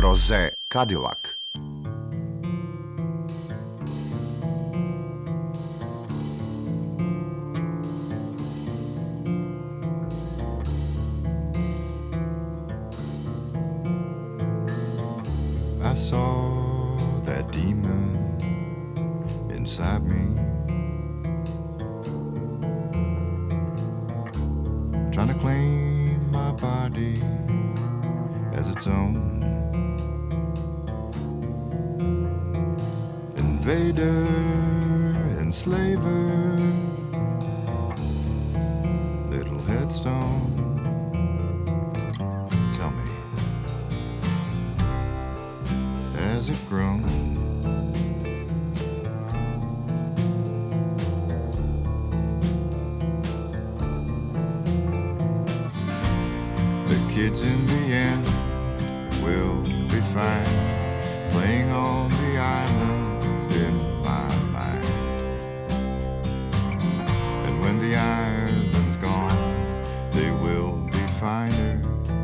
Rosé Cadillac. I saw that demon inside me, trying to claim my body as its own. Invader, enslaver, little headstone. Tell me, has it grown? The kids in the end will be fine, playing on the island in my mind. And when the island's gone, they will be finer.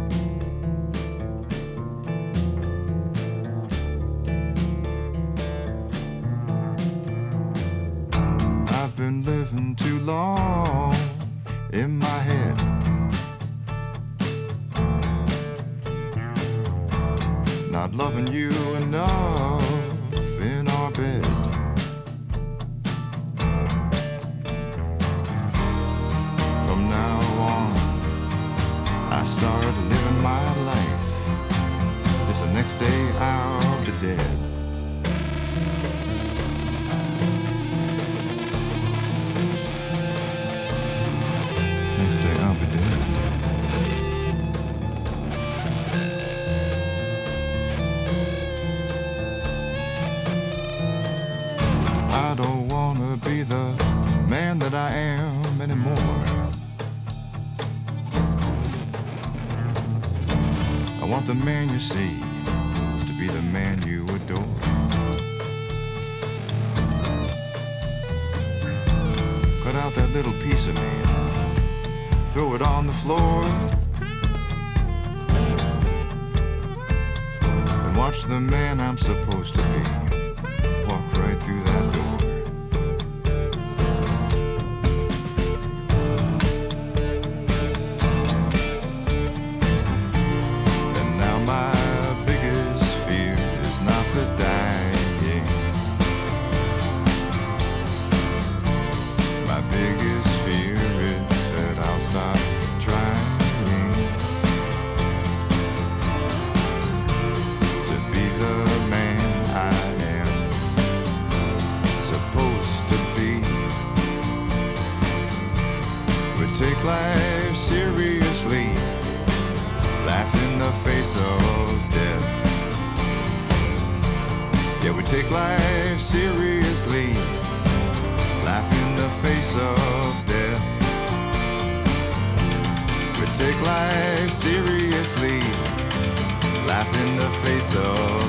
I've been living too long in my head, not loving you enough in our bed. From now on, I start living my life as if the next day I'll be dead. Next day I'll be dead. I don't wanna be the man that I am anymore. I want the man you see to be the man you adore. Cut out that little piece of me, throw it on the floor, and watch the man I'm supposed to be walk right through that door. And now my biggest fear is not the dying. My biggest fear is that I'll stop trying to be the man I am supposed to be. We take life seriously, laugh in the face of death. Yeah, we take life seriously, laugh in the face of death. We take life seriously, laugh in the face of